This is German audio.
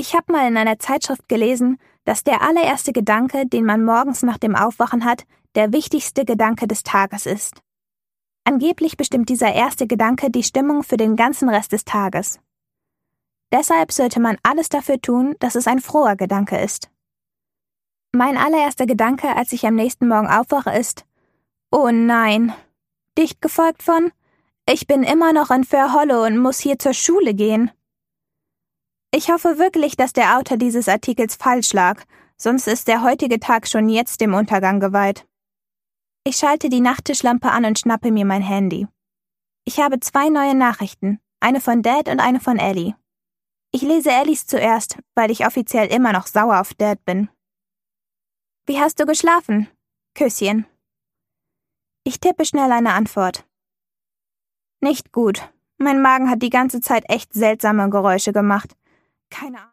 Ich habe mal in einer Zeitschrift gelesen, dass der allererste Gedanke, den man morgens nach dem Aufwachen hat, der wichtigste Gedanke des Tages ist. Angeblich bestimmt dieser erste Gedanke die Stimmung für den ganzen Rest des Tages. Deshalb sollte man alles dafür tun, dass es ein froher Gedanke ist. Mein allererster Gedanke, als ich am nächsten Morgen aufwache, ist: Oh nein. Dicht gefolgt von: Ich bin immer noch in Fair Hollow und muss hier zur Schule gehen. Ich hoffe wirklich, dass der Autor dieses Artikels falsch lag, sonst ist der heutige Tag schon jetzt dem Untergang geweiht. Ich schalte die Nachttischlampe an und schnappe mir mein Handy. Ich habe 2 neue Nachrichten, eine von Dad und eine von Ellie. Ich lese Ellies zuerst, weil ich offiziell immer noch sauer auf Dad bin. Wie hast du geschlafen? Küsschen. Ich tippe schnell eine Antwort. Nicht gut. Mein Magen hat die ganze Zeit echt seltsame Geräusche gemacht. Keine Ahnung.